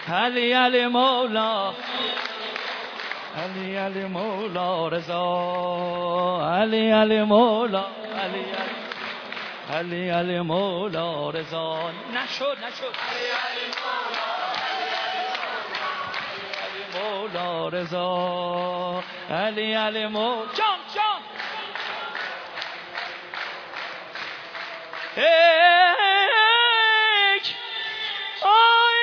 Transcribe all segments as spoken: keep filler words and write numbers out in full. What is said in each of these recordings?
علی علی مولا علی علی مولا رضا علی علی مولا علی علی علی علی مولا رضا نشد نشد علی علی مولا رضا علی علی مولا جان جان ایک آی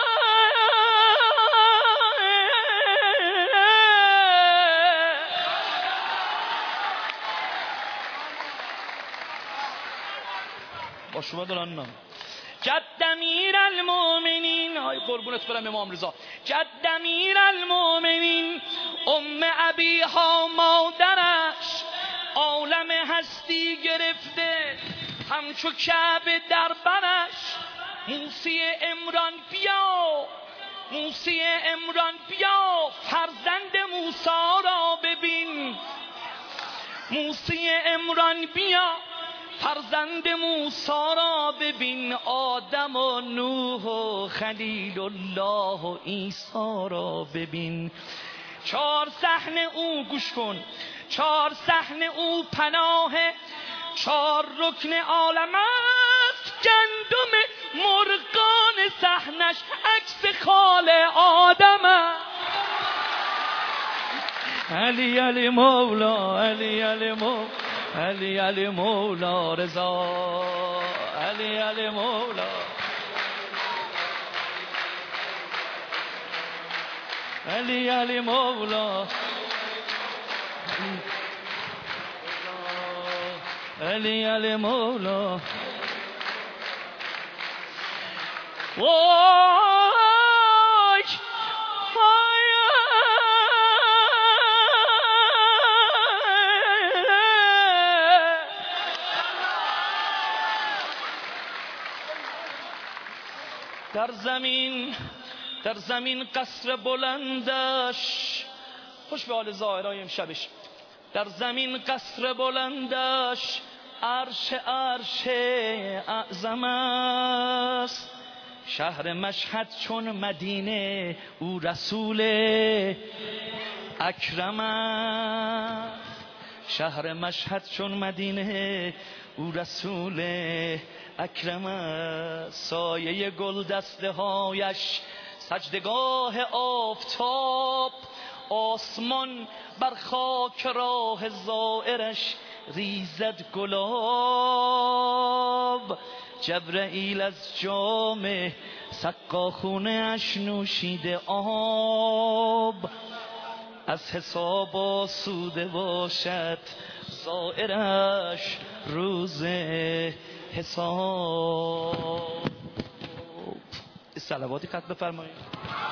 با شما دارن نه جد امیر المؤمنین آی قربونت برم امام رضا جد امیر المؤمنین ام ابیها مادرش عالم هستی گرفته همچو کعبه در برش موسی عمران بیا موسی عمران بیا فرزند موسی را ببین موسی عمران بیا فرزند موسی را ببین آدم و نوح و خلیل الله و عیسی را ببین چهار صحنه او گوش کن چهار صحنه او پناه چهار رکن عالم است گندم مرغان صحنش عکس خال آدم است علی علی مولا علی علی مولا علی علی مولا رضا علی علی مولا علی علی مولا علی علی مولا وای در زمین در زمین قصر بلندش خوش به حال ظاهرای امشبش در زمین قصر بلندش عرش عرش اعظم است شهر مشهد چون مدینه او رسول اکرم است شهر مشهد چون مدینه او رسول اکرم است سایه گل دسته هایش سجدگاه آفتاب آسمان بر خاک راه زائرش ریزد گلاب جبرئیل از جام سقاخونه اش نوشیده آب از حساب آسوده باشد زائرش روز حساب. صلواتی ختم بفرمایید.